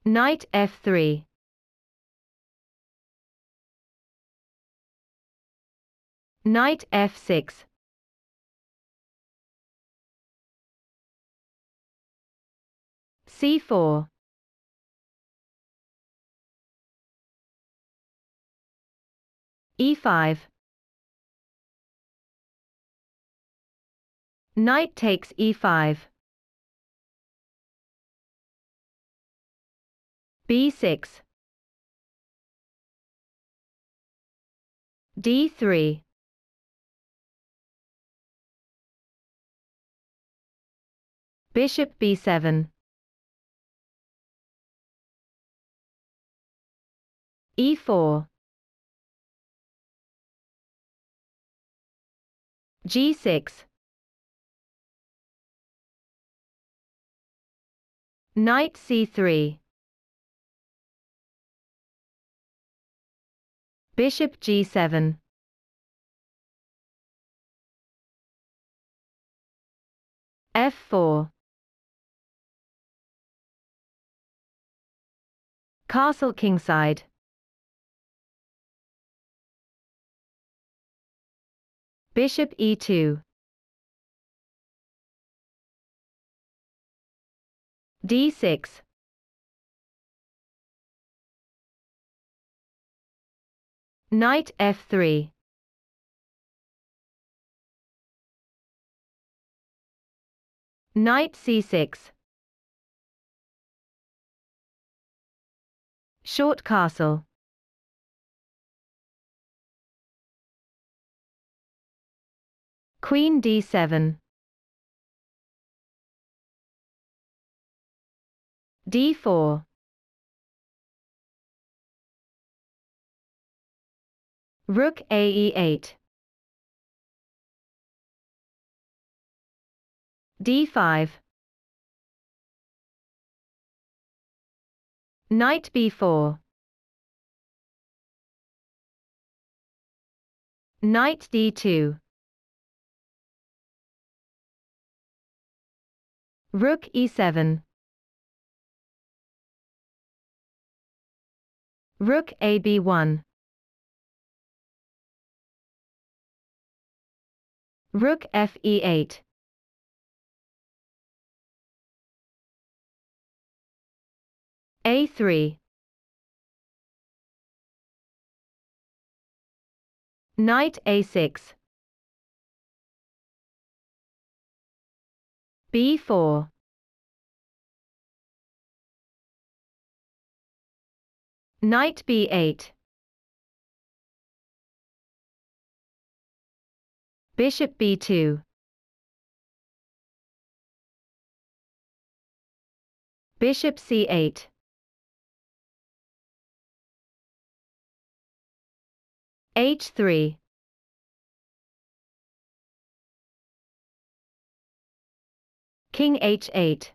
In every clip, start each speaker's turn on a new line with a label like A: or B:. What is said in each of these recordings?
A: Knight f3. Knight f6. c4. e5. Knight takes e5. b6. d3. Bishop b7. e4. g6. Knight c3. Bishop g7. f4. Castle kingside. Bishop e2. d6. Knight f3. Knight c6. Short castle. Queen d7. d4. Rook ae8. d5. Knight b4. Knight d2. Rook e7. Rook ab1. Rook fe8. a3. Knight a6. b4. Knight b8. Bishop b2. Bishop c8. h3. King h8.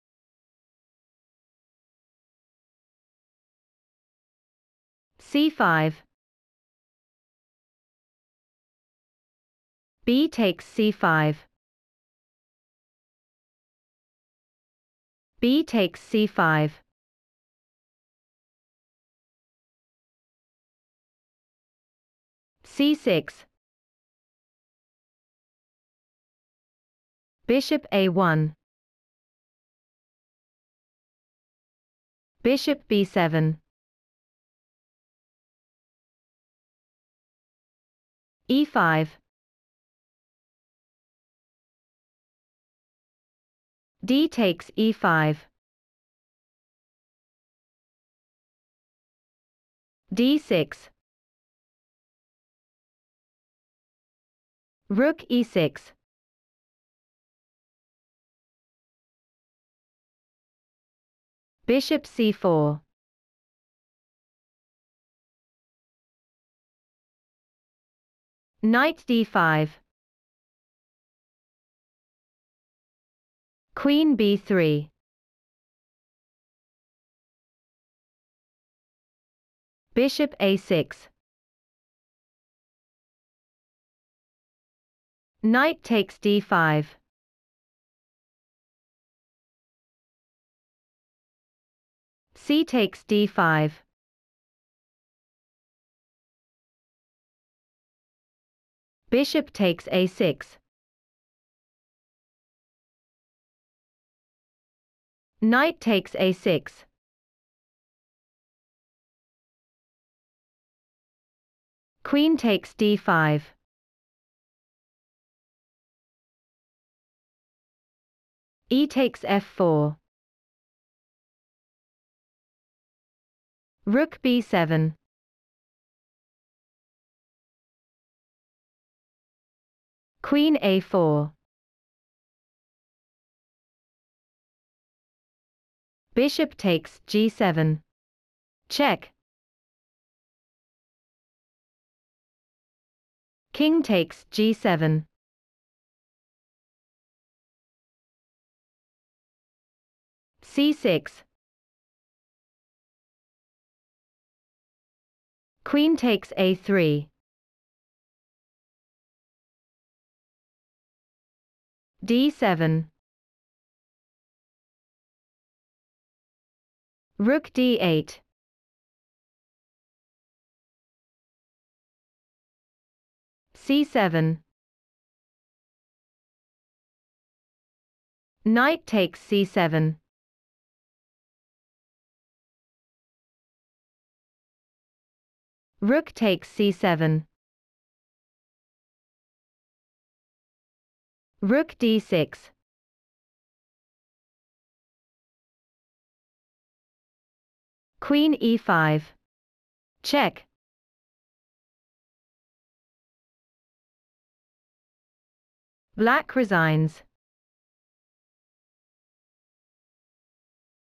A: c5. b takes c5. b takes c5. c6. Bishop a1. Bishop b7. e5. d takes e5. d6. Rook e6. Bishop c4. Knight d5. Queen b3. Bishop a6. Knight takes d5. C takes d5. Bishop takes a6. Knight takes a6. Queen takes d5. E takes f4. Rook b7. Queen a4. Bishop takes g7. Check. King takes g7. c6. Queen takes a3. d7. Rook d8. c7. Knight takes c7. Rook takes c7. Rook d6. Queen e5. Check. Black resigns.